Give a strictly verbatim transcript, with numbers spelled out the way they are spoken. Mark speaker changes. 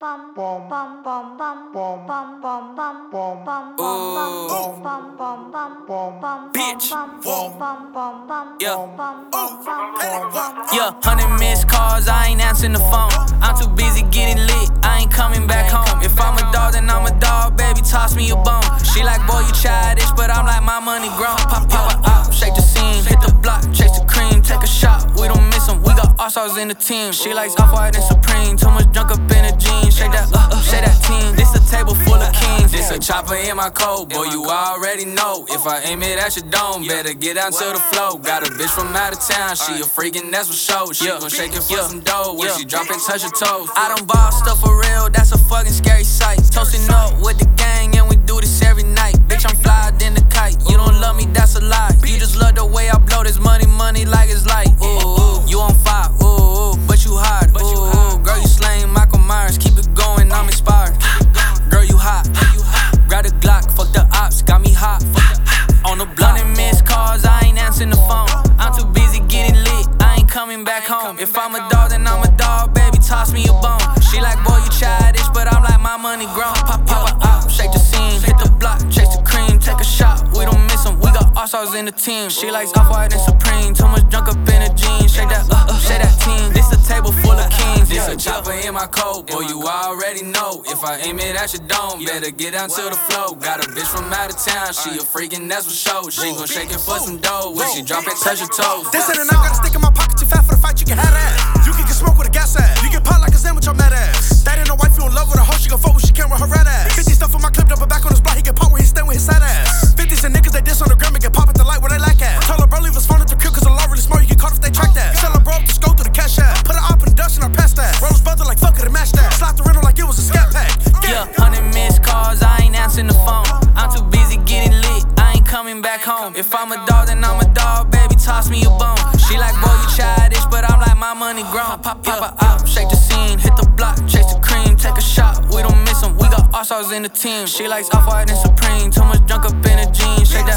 Speaker 1: Bum bum bum bum bum bum bum bum bum bum bum bum bum bum bum
Speaker 2: Bitch.
Speaker 1: Yeah.
Speaker 2: Yeah, hundred missed calls, I ain't answering the phone. I'm too busy getting lit, I ain't coming back home. If I'm a dog, then I'm a dog, baby, toss me a bone. She like, boy, you childish, but I'm like, my money grown. Pop, pop, up, shake the scene, hit the block, chase the cream, take a shot. We don't miss them, we got all-stars in the team. She likes Off-White and Supreme, too much junk up in her jeans. Shake that, uh, uh, shake that team. This a table full of kings. This a chopper in my coat, boy, you already know. If I aim it at your dome, better get down to the flow. Got a bitch from out of town, she a freakin', that's for show. She gon' shake it for some dough, when she drop and touch her toes. I don't ball stuff for real, that's a fucking scary sight. Toasting up with the gang, and we do this every night. Bitch, I'm flyer than a kite. You don't love me, that's a lie. You just love the way I blow this money, money like it's light. Ooh, you on fire, ooh, but you hot. Ooh, girl, you slaying Michael Myers, keep it going, I'm inspired. Girl, you hot. Grab the Glock, fuck the ops, got me hot. On the blunt and missed calls, I ain't answering the phone. I'm too busy getting lit, I ain't coming back home. If I'm a dog, then I'm a dog, baby, toss me a bone. She like, boy, you childish, but I'm like, my money grown. Pop, pop, up, shake the scene, hit the block, chase the cream, take a shot. We don't miss them, we got all-stars in the team. She likes Off-White and Supreme, too much junk up in her jeans. Shake that, uh, uh, shake that team. This a table full of kings. This a chopper in my coat, boy, you already know. If I aim it at your dome, better get down to the flow. Got a bitch from out of town, she a freakin', that's for show. She gon' shake it for some dough, when she drop it, touch her toes.
Speaker 3: This ain't enough, gotta stick in my pocket too fat for the fight, you can have that. You can get smoke with a gas ass, you get pot like a sandwich, I'm mad ass. That ain't no wife, you in love with a hoe, she gon' fuck when she can't with her red ass. fifty stuff in my clip, double back on his block, he get pop where he stand with his sad ass. fifties and niggas, they diss on the gram and get pop at the light where they lack at. Tell her bro, leave his phone at the crib, cause the law really smart, you get caught if they track that. Tell her bro, up, just go through the cash app. Put her up in the dust and I pass that. Roll his brother like fuck it and match that. Slap the rental like it was a scat pack.
Speaker 2: Yeah, hundred missed calls, I ain't answering the phone. I'm too busy getting lit, I ain't coming back home. If I'm a dog, then I'm a dog, baby, toss me a bone. She like, boy, you childish, but I'm like, my money grown. Pop, pop, pop, up, shake the scene, hit the block, chase the cream, take a shot. We don't miss them, we got all-stars in the team. She likes Off-White and Supreme, too much junk up in her jeans. Shake that